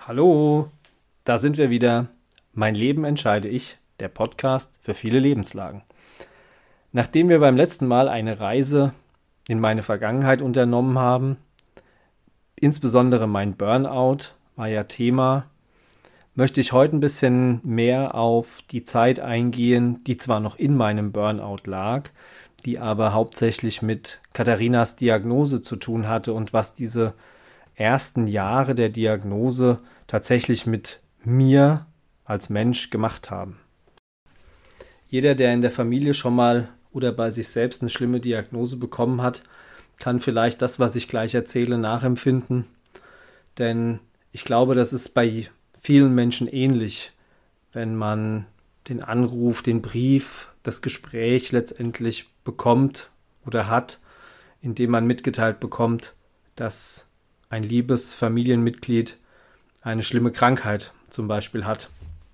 Hallo, da sind wir wieder. Mein Leben entscheide ich, der Podcast für viele Lebenslagen. Nachdem wir beim letzten Mal eine Reise in meine Vergangenheit unternommen haben, insbesondere mein Burnout war ja Thema, möchte ich heute ein bisschen mehr auf die Zeit eingehen, die zwar noch in meinem Burnout lag, die aber hauptsächlich mit Katharinas Diagnose zu tun hatte und was diese ersten Jahre der Diagnose tatsächlich mit mir als Mensch gemacht haben. Jeder, der in der Familie schon mal oder bei sich selbst eine schlimme Diagnose bekommen hat, kann vielleicht das, was ich gleich erzähle, nachempfinden. Denn ich glaube, das ist bei vielen Menschen ähnlich, wenn man den Anruf, den Brief, das Gespräch letztendlich bekommt oder hat, indem man mitgeteilt bekommt, dass ein liebes Familienmitglied eine schlimme Krankheit zum Beispiel hat.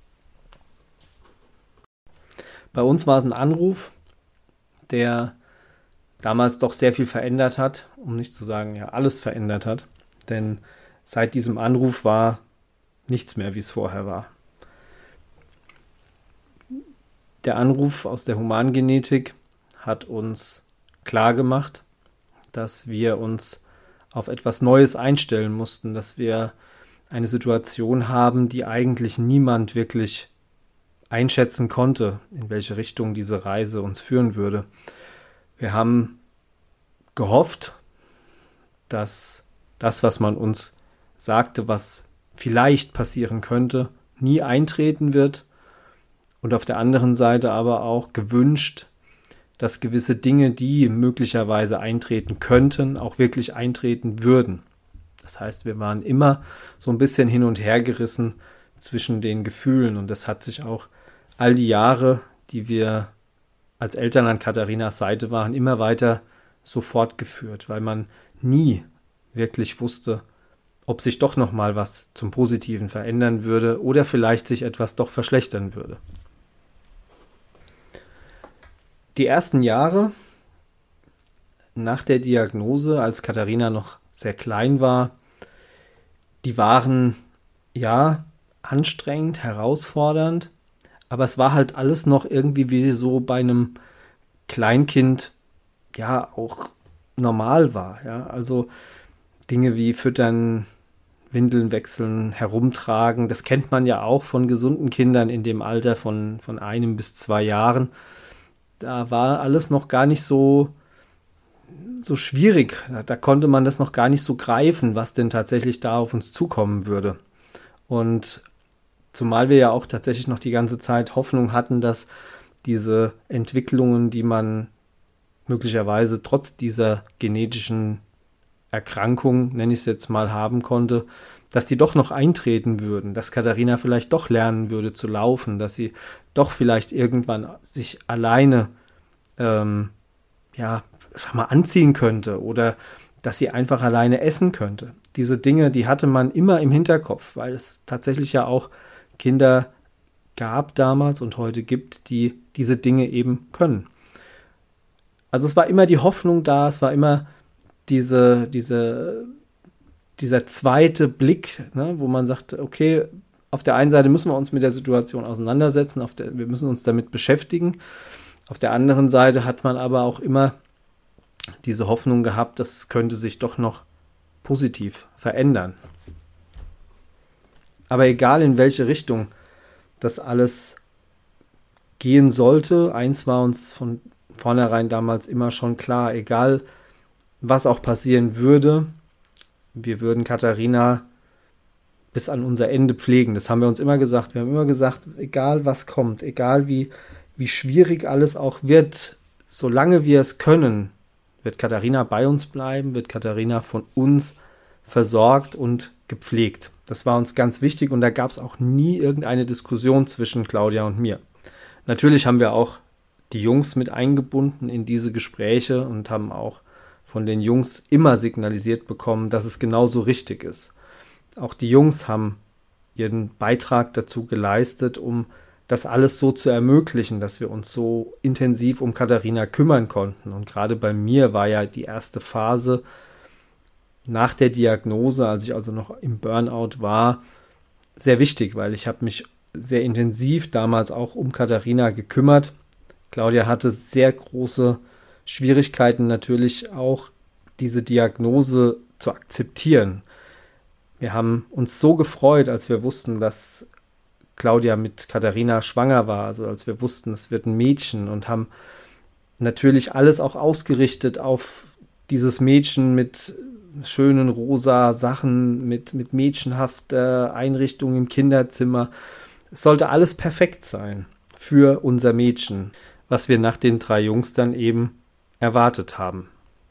Bei uns war es ein Anruf, der damals doch sehr viel verändert hat, um nicht zu sagen, ja, alles verändert hat. Denn seit diesem Anruf war nichts mehr, wie es vorher war. Der Anruf aus der Humangenetik hat uns klargemacht, dass wir uns auf etwas Neues einstellen mussten, dass wir eine Situation haben, die eigentlich niemand wirklich einschätzen konnte, in welche Richtung diese Reise uns führen würde. Wir haben gehofft, dass das, was man uns sagte, was vielleicht passieren könnte, nie eintreten wird und auf der anderen Seite aber auch gewünscht, dass gewisse Dinge, die möglicherweise eintreten könnten, auch wirklich eintreten würden. Das heißt, wir waren immer so ein bisschen hin und her gerissen zwischen den Gefühlen und das hat sich auch all die Jahre, die wir als Eltern an Katharinas Seite waren, immer weiter so fortgeführt, weil man nie wirklich wusste, ob sich doch noch mal was zum Positiven verändern würde oder vielleicht sich etwas doch verschlechtern würde. Die ersten Jahre nach der Diagnose, als Katharina noch sehr klein war, die waren ja anstrengend, herausfordernd, aber es war halt alles noch irgendwie wie so bei einem Kleinkind ja auch normal war. Ja? Also Dinge wie Füttern, Windeln wechseln, herumtragen, das kennt man ja auch von gesunden Kindern in dem Alter von 1 bis 2 Jahren. Da war alles noch gar nicht so schwierig. Da konnte man das noch gar nicht so greifen, was denn tatsächlich da auf uns zukommen würde. Und zumal wir ja auch tatsächlich noch die ganze Zeit Hoffnung hatten, dass diese Entwicklungen, die man möglicherweise trotz dieser genetischen Erkrankung, nenne ich es jetzt mal, haben konnte, dass die doch noch eintreten würden, dass Katharina vielleicht doch lernen würde zu laufen, dass sie doch vielleicht irgendwann sich alleine anziehen könnte oder dass sie einfach alleine essen könnte. Diese Dinge, die hatte man immer im Hinterkopf, weil es tatsächlich ja auch Kinder gab damals und heute gibt, die diese Dinge eben können. Also es war immer die Hoffnung da, es war immer dieser zweite Blick, ne, wo man sagt, okay, auf der einen Seite müssen wir uns mit der Situation auseinandersetzen, wir müssen uns damit beschäftigen. Auf der anderen Seite hat man aber auch immer diese Hoffnung gehabt, das könnte sich doch noch positiv verändern. Aber egal in welche Richtung das alles gehen sollte, eins war uns von vornherein damals immer schon klar, egal was auch passieren würde, wir würden Katharina bis an unser Ende pflegen. Das haben wir uns immer gesagt. Wir haben immer gesagt, egal was kommt, egal wie schwierig alles auch wird, solange wir es können, wird Katharina bei uns bleiben, wird Katharina von uns versorgt und gepflegt. Das war uns ganz wichtig und da gab es auch nie irgendeine Diskussion zwischen Claudia und mir. Natürlich haben wir auch die Jungs mit eingebunden in diese Gespräche und haben auch von den Jungs immer signalisiert bekommen, dass es genauso richtig ist. Auch die Jungs haben ihren Beitrag dazu geleistet, um das alles so zu ermöglichen, dass wir uns so intensiv um Katharina kümmern konnten. Und gerade bei mir war ja die erste Phase nach der Diagnose, als ich also noch im Burnout war, sehr wichtig, weil ich habe mich sehr intensiv damals auch um Katharina gekümmert. Claudia hatte sehr große Schwierigkeiten natürlich auch, diese Diagnose zu akzeptieren. Wir haben uns so gefreut, als wir wussten, dass Claudia mit Katharina schwanger war, also als wir wussten, es wird ein Mädchen, und haben natürlich alles auch ausgerichtet auf dieses Mädchen mit schönen rosa Sachen, mit mädchenhafter Einrichtung im Kinderzimmer. Es sollte alles perfekt sein für unser Mädchen, was wir nach den 3 Jungs dann eben erwartet haben.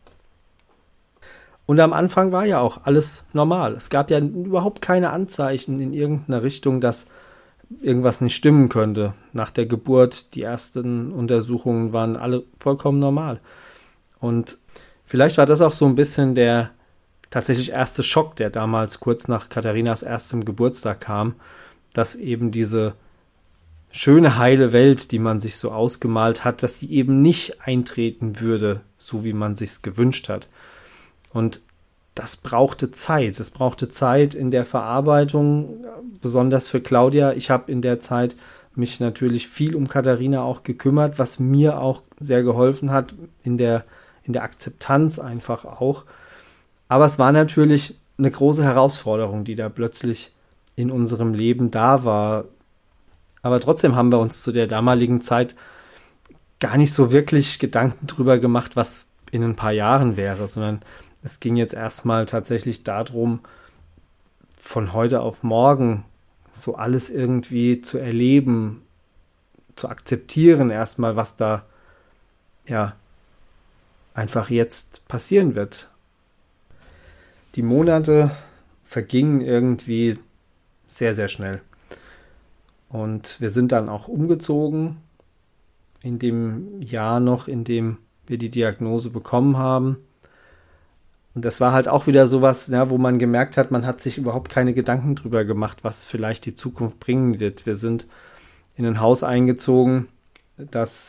Und am Anfang war ja auch alles normal. Es gab ja überhaupt keine Anzeichen in irgendeiner Richtung, dass irgendwas nicht stimmen könnte. Nach der Geburt, die ersten Untersuchungen waren alle vollkommen normal. Und vielleicht war das auch so ein bisschen der tatsächlich erste Schock, der damals kurz nach Katharinas erstem Geburtstag kam, dass eben diese schöne, heile Welt, die man sich so ausgemalt hat, dass die eben nicht eintreten würde, so wie man sich's gewünscht hat. Und das brauchte Zeit. Es brauchte Zeit in der Verarbeitung, besonders für Claudia. Ich habe in der Zeit mich natürlich viel um Katharina auch gekümmert, was mir auch sehr geholfen hat in der Akzeptanz einfach auch. Aber es war natürlich eine große Herausforderung, die da plötzlich in unserem Leben da war. Aber trotzdem haben wir uns zu der damaligen Zeit gar nicht so wirklich Gedanken drüber gemacht, was in ein paar Jahren wäre, sondern es ging jetzt erstmal tatsächlich darum, von heute auf morgen so alles irgendwie zu erleben, zu akzeptieren erstmal, was da ja einfach jetzt passieren wird. Die Monate vergingen irgendwie sehr, sehr schnell. Und wir sind dann auch umgezogen in dem Jahr noch, in dem wir die Diagnose bekommen haben. Und das war halt auch wieder sowas, ja, wo man gemerkt hat, man hat sich überhaupt keine Gedanken drüber gemacht, was vielleicht die Zukunft bringen wird. Wir sind in ein Haus eingezogen, das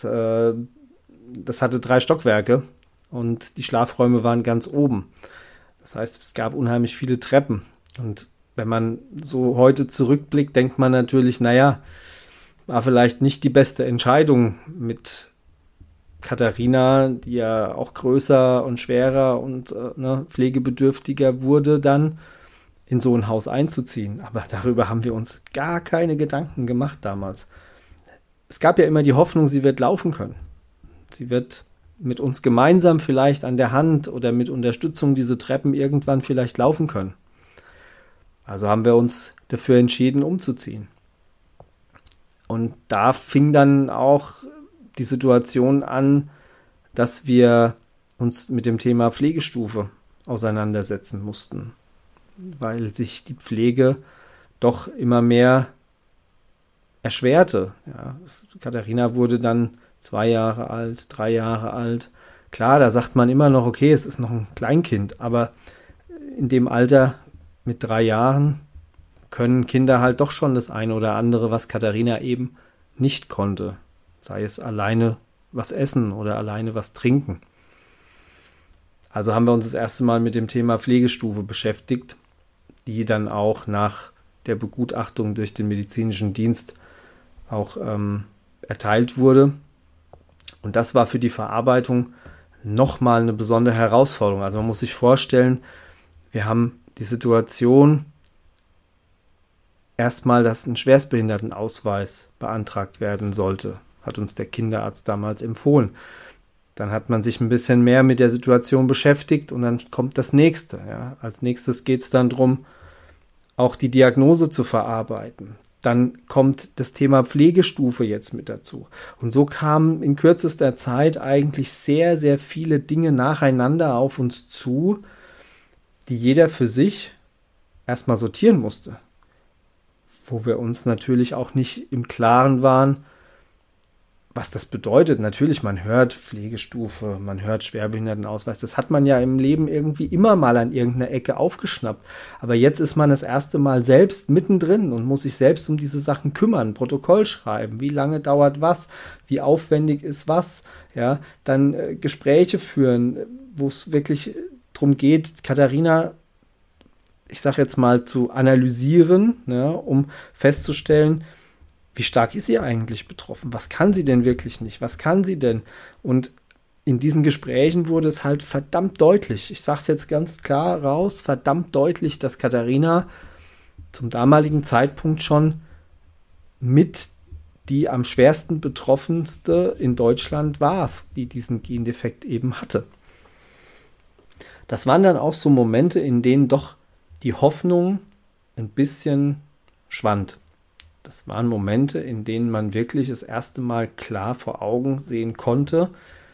hatte 3 Stockwerke und die Schlafräume waren ganz oben. Das heißt, es gab unheimlich viele Treppen. Und wenn man so heute zurückblickt, denkt man natürlich, naja, war vielleicht nicht die beste Entscheidung mit Katharina, die ja auch größer und schwerer und pflegebedürftiger wurde, dann in so ein Haus einzuziehen. Aber darüber haben wir uns gar keine Gedanken gemacht damals. Es gab ja immer die Hoffnung, sie wird laufen können. Sie wird mit uns gemeinsam vielleicht an der Hand oder mit Unterstützung diese Treppen irgendwann vielleicht laufen können. Also haben wir uns dafür entschieden, umzuziehen. Und da fing dann auch die Situation an, dass wir uns mit dem Thema Pflegestufe auseinandersetzen mussten, weil sich die Pflege doch immer mehr erschwerte. Ja, Katharina wurde dann 2 Jahre alt, 3 Jahre alt. Klar, da sagt man immer noch, okay, es ist noch ein Kleinkind, aber in dem Alter mit 3 Jahren können Kinder halt doch schon das eine oder andere, was Katharina eben nicht konnte. Sei es alleine was essen oder alleine was trinken. Also haben wir uns das erste Mal mit dem Thema Pflegestufe beschäftigt, die dann auch nach der Begutachtung durch den medizinischen Dienst auch erteilt wurde. Und das war für die Verarbeitung nochmal eine besondere Herausforderung. Also man muss sich vorstellen, wir haben die Situation erstmal, dass ein Schwerstbehindertenausweis beantragt werden sollte. Hat uns der Kinderarzt damals empfohlen. Dann hat man sich ein bisschen mehr mit der Situation beschäftigt und dann kommt das Nächste. Ja. Als nächstes geht es dann darum, auch die Diagnose zu verarbeiten. Dann kommt das Thema Pflegestufe jetzt mit dazu. Und so kamen in kürzester Zeit eigentlich sehr, sehr viele Dinge nacheinander auf uns zu, die jeder für sich erstmal sortieren musste. Wo wir uns natürlich auch nicht im Klaren waren, was das bedeutet. Natürlich, man hört Pflegestufe, man hört Schwerbehindertenausweis. Das hat man ja im Leben irgendwie immer mal an irgendeiner Ecke aufgeschnappt. Aber jetzt ist man das erste Mal selbst mittendrin und muss sich selbst um diese Sachen kümmern, Protokoll schreiben, wie lange dauert was, wie aufwendig ist was, ja, dann Gespräche führen, wo es wirklich darum geht, Katharina ich sage jetzt mal, zu analysieren, ja, um festzustellen, wie stark ist sie eigentlich betroffen? Was kann sie denn wirklich nicht? Was kann sie denn? Und in diesen Gesprächen wurde es halt verdammt deutlich. Ich sage es jetzt ganz klar raus, verdammt deutlich, dass Katharina zum damaligen Zeitpunkt schon mit die am schwersten betroffenste in Deutschland war, die diesen Gendefekt eben hatte. Das waren dann auch so Momente, in denen doch die Hoffnung ein bisschen schwand. Das waren Momente, in denen man wirklich das erste Mal klar vor Augen sehen konnte,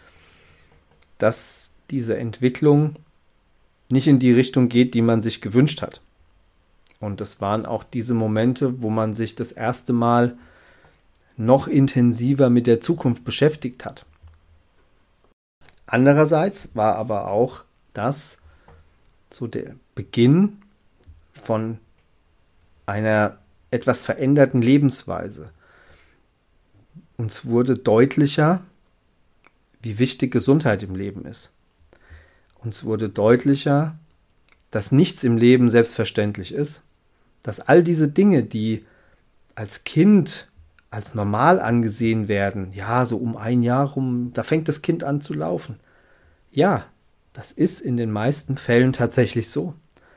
dass diese Entwicklung nicht in die Richtung geht, die man sich gewünscht hat. Und das waren auch diese Momente, wo man sich das erste Mal noch intensiver mit der Zukunft beschäftigt hat. Andererseits war aber auch das so der Beginn von einer etwas veränderten Lebensweise. Uns wurde deutlicher, wie wichtig Gesundheit im Leben ist. Uns wurde deutlicher, dass nichts im Leben selbstverständlich ist, dass all diese Dinge, die als Kind als normal angesehen werden, ja, so um 1 Jahr rum, da fängt das Kind an zu laufen. Ja, das ist in den meisten Fällen tatsächlich so.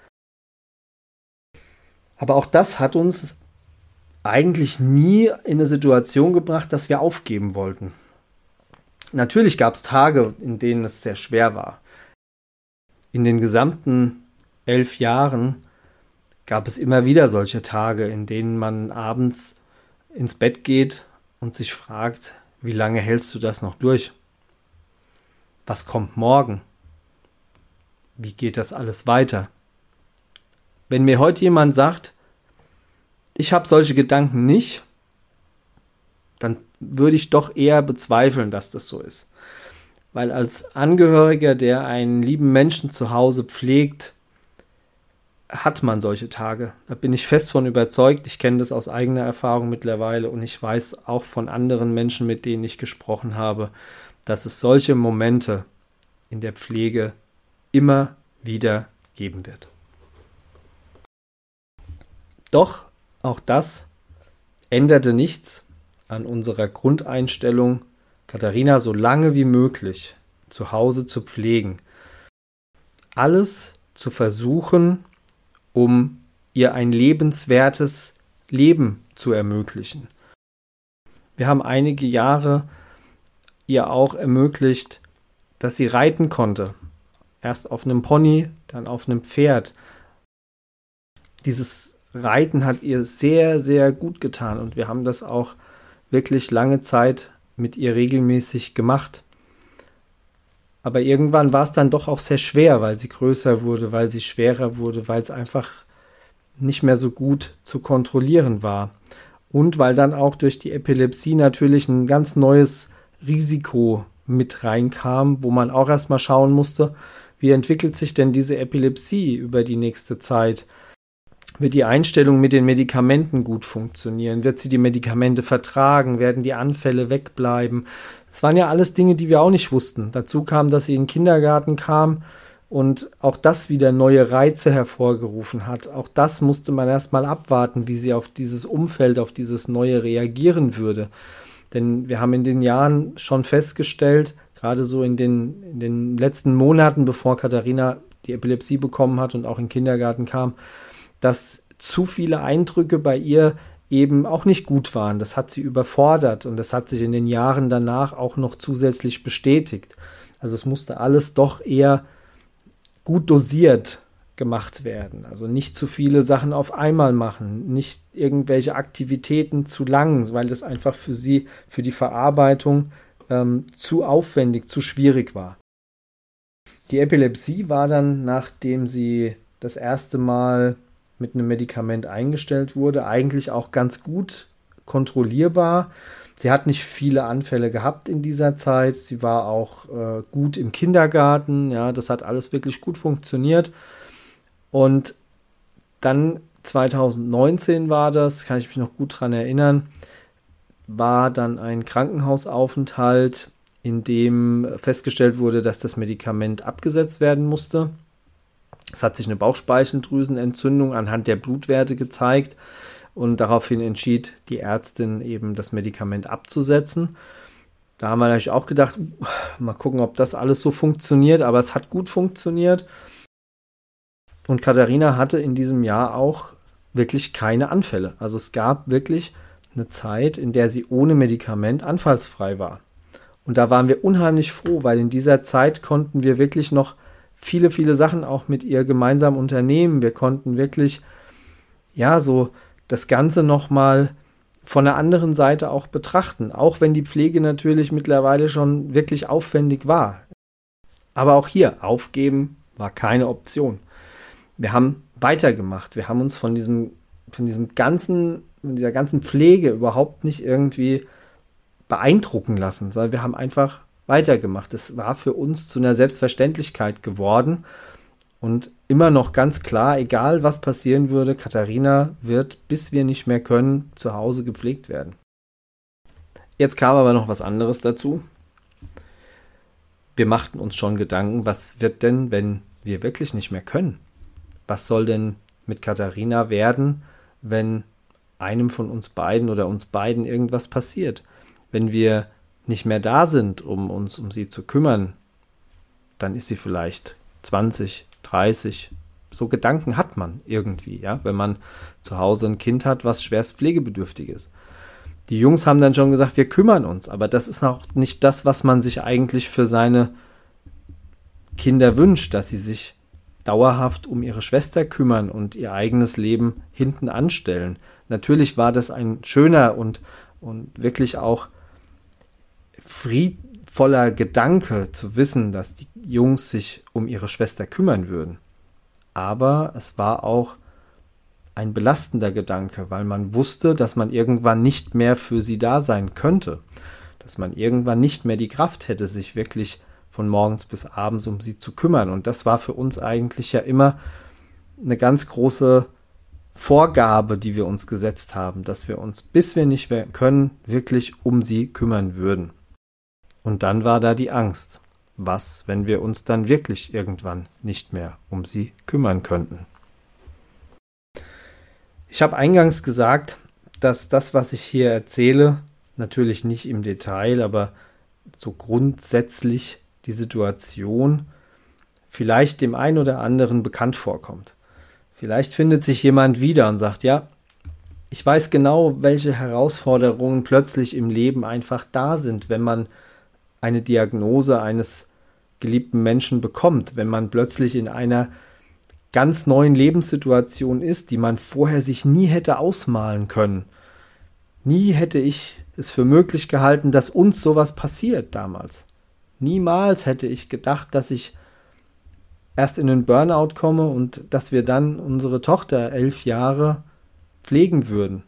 Aber auch das hat uns eigentlich nie in eine Situation gebracht, dass wir aufgeben wollten. Natürlich gab es Tage, in denen es sehr schwer war. In den gesamten 11 Jahren gab es immer wieder solche Tage, in denen man abends ins Bett geht und sich fragt, wie lange hältst du das noch durch? Was kommt morgen? Wie geht das alles weiter? Wenn mir heute jemand sagt, ich habe solche Gedanken nicht, dann würde ich doch eher bezweifeln, dass das so ist. Weil als Angehöriger, der einen lieben Menschen zu Hause pflegt, hat man solche Tage. Da bin ich fest von überzeugt. Ich kenne das aus eigener Erfahrung mittlerweile und ich weiß auch von anderen Menschen, mit denen ich gesprochen habe, dass es solche Momente in der Pflege immer wieder geben wird. Doch auch das änderte nichts an unserer Grundeinstellung, Katharina so lange wie möglich zu Hause zu pflegen. Alles zu versuchen, um ihr ein lebenswertes Leben zu ermöglichen. Wir haben einige Jahre ihr auch ermöglicht, dass sie reiten konnte. Erst auf einem Pony, dann auf einem Pferd. Dieses Reiten hat ihr sehr, sehr gut getan und wir haben das auch wirklich lange Zeit mit ihr regelmäßig gemacht. Aber irgendwann war es dann doch auch sehr schwer, weil sie größer wurde, weil sie schwerer wurde, weil es einfach nicht mehr so gut zu kontrollieren war. Und weil dann auch durch die Epilepsie natürlich ein ganz neues Risiko mit reinkam, wo man auch erstmal schauen musste, wie entwickelt sich denn diese Epilepsie über die nächste Zeit? Wird die Einstellung mit den Medikamenten gut funktionieren? Wird sie die Medikamente vertragen? Werden die Anfälle wegbleiben? Das waren ja alles Dinge, die wir auch nicht wussten. Dazu kam, dass sie in den Kindergarten kam und auch das wieder neue Reize hervorgerufen hat. Auch das musste man erstmal abwarten, wie sie auf dieses Umfeld, auf dieses Neue reagieren würde. Denn wir haben in den Jahren schon festgestellt, gerade so in den letzten Monaten, bevor Katharina die Epilepsie bekommen hat und auch in den Kindergarten kam, dass zu viele Eindrücke bei ihr eben auch nicht gut waren. Das hat sie überfordert und das hat sich in den Jahren danach auch noch zusätzlich bestätigt. Also es musste alles doch eher gut dosiert gemacht werden. Also nicht zu viele Sachen auf einmal machen, nicht irgendwelche Aktivitäten zu lang, weil das einfach für sie, für die Verarbeitung zu aufwendig, zu schwierig war. Die Epilepsie war dann, nachdem sie das erste Mal mit einem Medikament eingestellt wurde, eigentlich auch ganz gut kontrollierbar. Sie hat nicht viele Anfälle gehabt in dieser Zeit. Sie war auch gut im Kindergarten. Ja, das hat alles wirklich gut funktioniert. Und dann 2019 war das, kann ich mich noch gut dran erinnern, war dann ein Krankenhausaufenthalt, in dem festgestellt wurde, dass das Medikament abgesetzt werden musste. Es hat sich eine Bauchspeicheldrüsenentzündung anhand der Blutwerte gezeigt und daraufhin entschied die Ärztin eben das Medikament abzusetzen. Da haben wir natürlich auch gedacht, mal gucken, ob das alles so funktioniert, aber es hat gut funktioniert. Und Katharina hatte in diesem Jahr auch wirklich keine Anfälle. Also es gab wirklich eine Zeit, in der sie ohne Medikament anfallsfrei war. Und da waren wir unheimlich froh, weil in dieser Zeit konnten wir wirklich noch viele, viele Sachen auch mit ihr gemeinsam unternehmen. Wir konnten wirklich, ja, so das Ganze nochmal von der anderen Seite auch betrachten. Auch wenn die Pflege natürlich mittlerweile schon wirklich aufwendig war. Aber auch hier, aufgeben war keine Option. Wir haben weitergemacht. Wir haben uns von dieser ganzen Pflege überhaupt nicht irgendwie beeindrucken lassen, sondern wir haben einfach weitergemacht. Es war für uns zu einer Selbstverständlichkeit geworden und immer noch ganz klar, egal was passieren würde, Katharina wird, bis wir nicht mehr können, zu Hause gepflegt werden. Jetzt kam aber noch was anderes dazu. Wir machten uns schon Gedanken, was wird denn, wenn wir wirklich nicht mehr können? Was soll denn mit Katharina werden, wenn einem von uns beiden oder uns beiden irgendwas passiert? Wenn wir nicht mehr da sind, um uns um sie zu kümmern, dann ist sie vielleicht 20, 30. So Gedanken hat man irgendwie, ja, wenn man zu Hause ein Kind hat, was schwerst pflegebedürftig ist. Die Jungs haben dann schon gesagt, wir kümmern uns, aber das ist auch nicht das, was man sich eigentlich für seine Kinder wünscht, dass sie sich dauerhaft um ihre Schwester kümmern und ihr eigenes Leben hinten anstellen. Natürlich war das ein schöner und wirklich auch friedvoller Gedanke zu wissen, dass die Jungs sich um ihre Schwester kümmern würden. Aber es war auch ein belastender Gedanke, weil man wusste, dass man irgendwann nicht mehr für sie da sein könnte, dass man irgendwann nicht mehr die Kraft hätte, sich wirklich von morgens bis abends um sie zu kümmern. Und das war für uns eigentlich ja immer eine ganz große Vorgabe, die wir uns gesetzt haben, dass wir uns, bis wir nicht mehr können, wirklich um sie kümmern würden. Und dann war da die Angst. Was, wenn wir uns dann wirklich irgendwann nicht mehr um sie kümmern könnten? Ich habe eingangs gesagt, dass das, was ich hier erzähle, natürlich nicht im Detail, aber so grundsätzlich die Situation vielleicht dem einen oder anderen bekannt vorkommt. Vielleicht findet sich jemand wieder und sagt, ja, ich weiß genau, welche Herausforderungen plötzlich im Leben einfach da sind, wenn man eine Diagnose eines geliebten Menschen bekommt, wenn man plötzlich in einer ganz neuen Lebenssituation ist, die man vorher sich nie hätte ausmalen können. Nie hätte ich es für möglich gehalten, dass uns sowas passiert damals. Niemals hätte ich gedacht, dass ich erst in den Burnout komme und dass wir dann unsere Tochter 11 Jahre pflegen würden.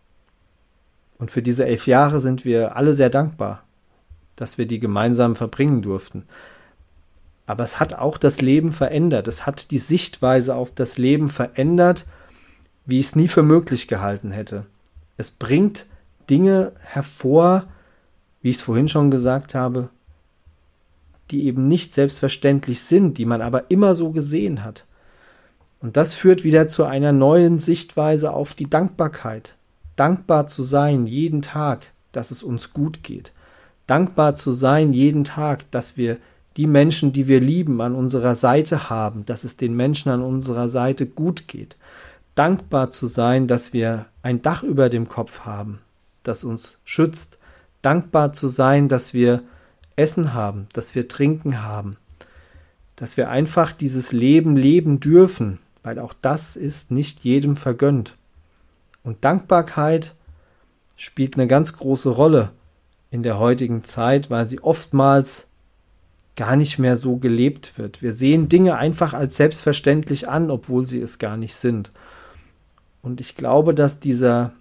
Und für diese 11 Jahre sind wir alle sehr dankbar, dass wir die gemeinsam verbringen durften. Aber es hat auch das Leben verändert. Es hat die Sichtweise auf das Leben verändert, wie ich es nie für möglich gehalten hätte. Es bringt Dinge hervor, wie ich es vorhin schon gesagt habe, die eben nicht selbstverständlich sind, die man aber immer so gesehen hat. Und das führt wieder zu einer neuen Sichtweise auf die Dankbarkeit. Dankbar zu sein jeden Tag, dass es uns gut geht. Dankbar zu sein jeden Tag, dass wir die Menschen, die wir lieben, an unserer Seite haben, dass es den Menschen an unserer Seite gut geht. Dankbar zu sein, dass wir ein Dach über dem Kopf haben, das uns schützt. Dankbar zu sein, dass wir Essen haben, dass wir Trinken haben, dass wir einfach dieses Leben leben dürfen, weil auch das ist nicht jedem vergönnt. Und Dankbarkeit spielt eine ganz große Rolle in der heutigen Zeit, weil sie oftmals gar nicht mehr so gelebt wird. Wir sehen Dinge einfach als selbstverständlich an, obwohl sie es gar nicht sind. Und ich glaube, dass dieser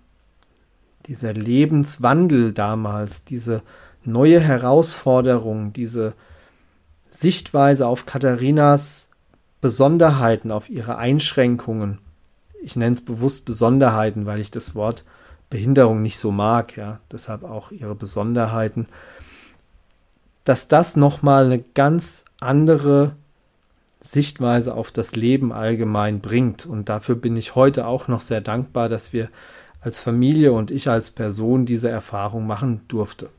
Lebenswandel damals, diese neue Herausforderung, diese Sichtweise auf Katharinas Besonderheiten, auf ihre Einschränkungen, ich nenne es bewusst Besonderheiten, weil ich das Wort Behinderung nicht so mag, ja, deshalb auch ihre Besonderheiten, dass das nochmal eine ganz andere Sichtweise auf das Leben allgemein bringt. Und dafür bin ich heute auch noch sehr dankbar, dass wir als Familie und ich als Person diese Erfahrung machen durfte.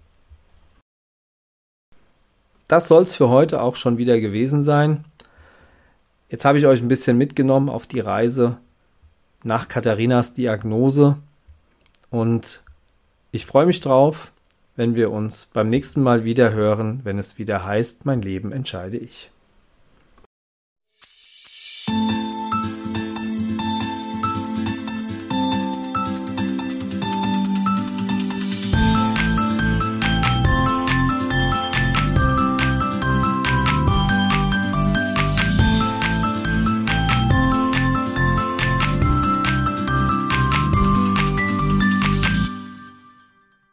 Das soll es für heute auch schon wieder gewesen sein. Jetzt habe ich euch ein bisschen mitgenommen auf die Reise nach Katharinas Diagnose und ich freue mich drauf, wenn wir uns beim nächsten Mal wieder hören, wenn es wieder heißt, mein Leben entscheide ich.